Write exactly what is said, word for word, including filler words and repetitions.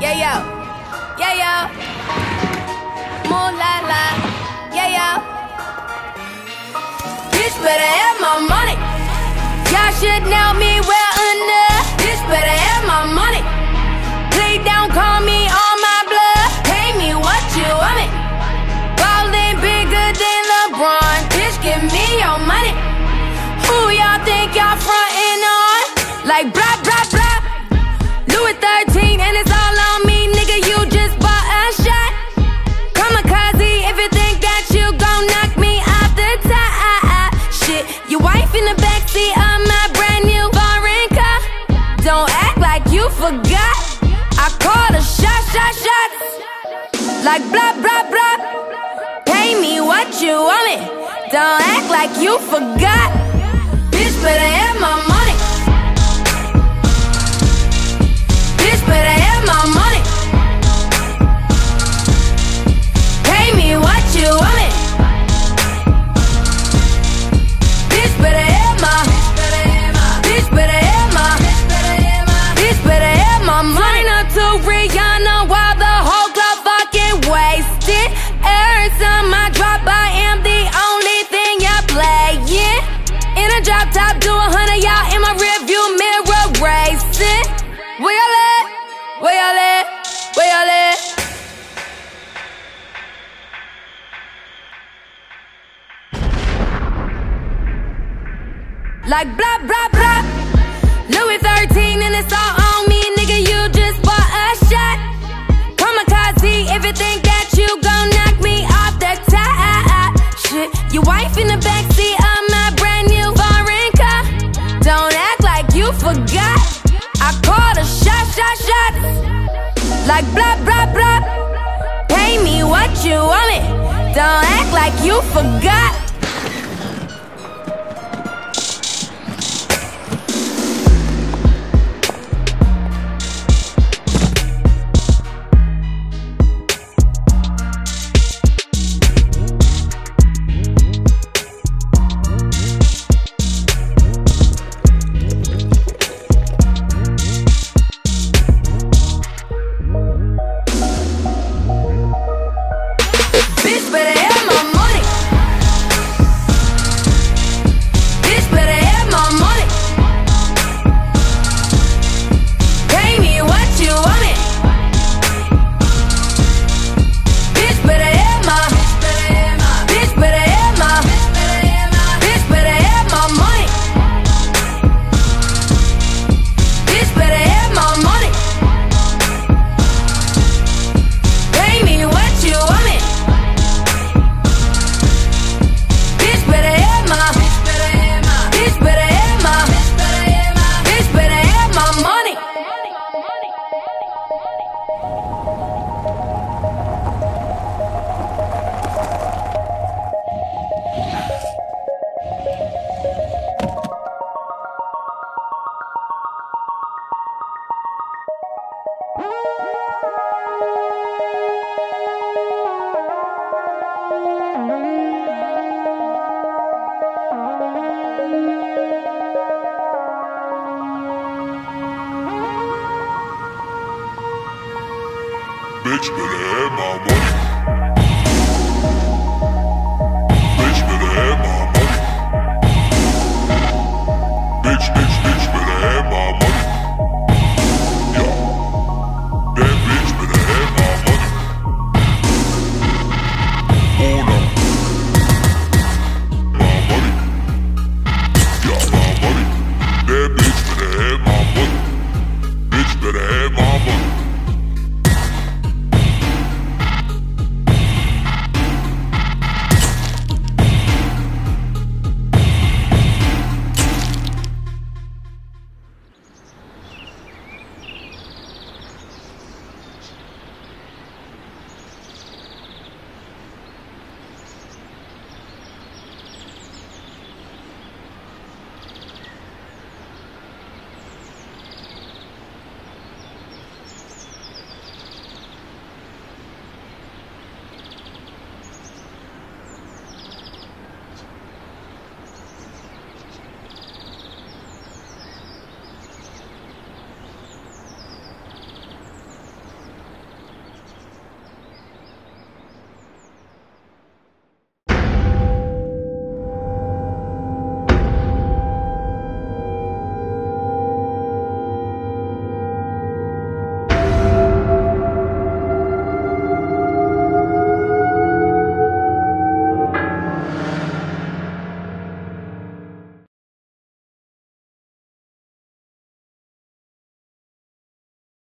Yeah, yo. Yeah, yo. Moon la la. Yeah, yo. Bitch better have my money. Y'all should know me well enough. Bitch better have my money. Please don't call me on my blood. Pay me what you want me. Ballin' bigger than LeBron. Bitch, give me your money. Who y'all think y'all frontin' on? Like blah, blah, blah. Louis thirteen and it's all on me, nigga, you just bought a shot. Kamikaze if you think that you gon' knock me off the top. Shit, your wife in the backseat of my brand new foreign car. Don't act like you forgot. I call a shot, shot, shots. Like blah, blah, blah. Pay me what you want me. Don't act like you forgot. Bitch better have my money. Bitch better have my money. Pay me what you want me. Bitch better have my. Bitch better have my. Bitch better have my money. Up to Rihanna while the whole club fucking wasted. Every time I drop, I am the only thing you're playing. In a drop top, do a hundred, y'all in my rearview mirror racing. Where y'all at? Where y'all at? Where y'all at? Like blah, blah, blah. Louis thirteen and it's all on me, nigga, you just bought a shot. Kamikaze if you think that you gon' knock me off the top. Shit, your wife in the backseat of my brand new foreign car. Don't act like you forgot. I called a shot, shot, shots. Like blah, blah, blah. Pay me what you want me. Don't act like you forgot. Bitch better have my money.